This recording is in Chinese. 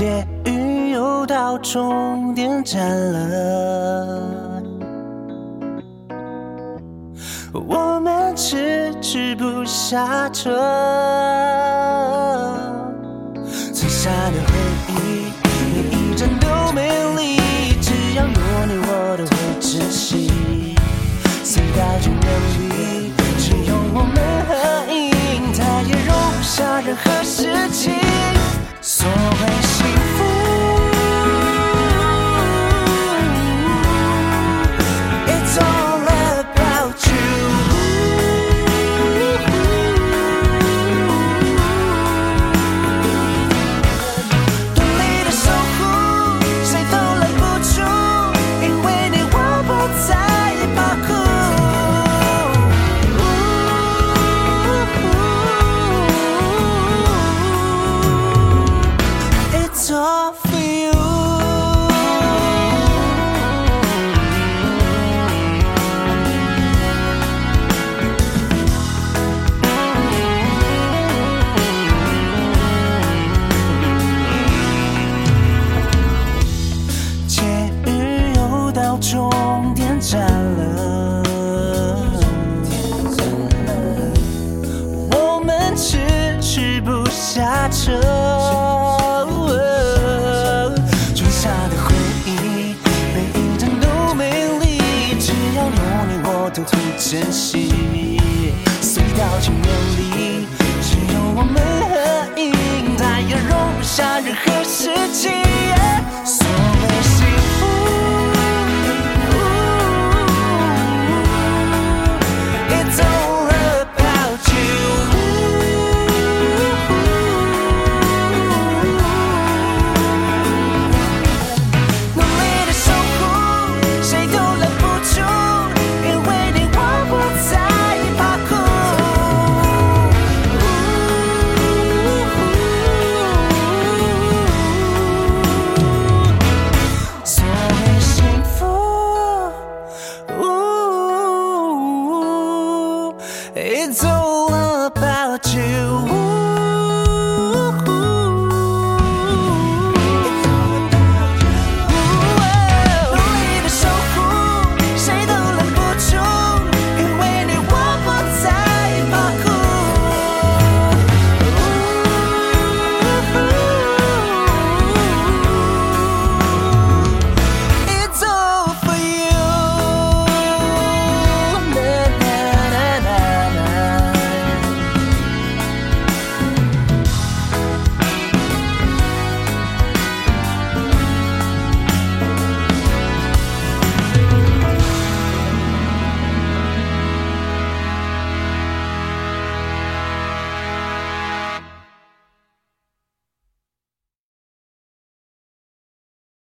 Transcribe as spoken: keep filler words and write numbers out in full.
捷运又到终点站了，我们迟迟不下车，剩下的回忆每一站都美丽，只要有你我都会珍惜，随大群人里只有我们合影，它也容不下任何事情。所谓幸福，It's all about you。对你的守护，谁都拦不住，因为你我不再怕苦。It's all for you。捷运又到终点站了，我们迟迟不下车，剩下的回忆每一站都美丽，只要有你我都会珍惜，隧道情人里只有我们合影，它也容不下任何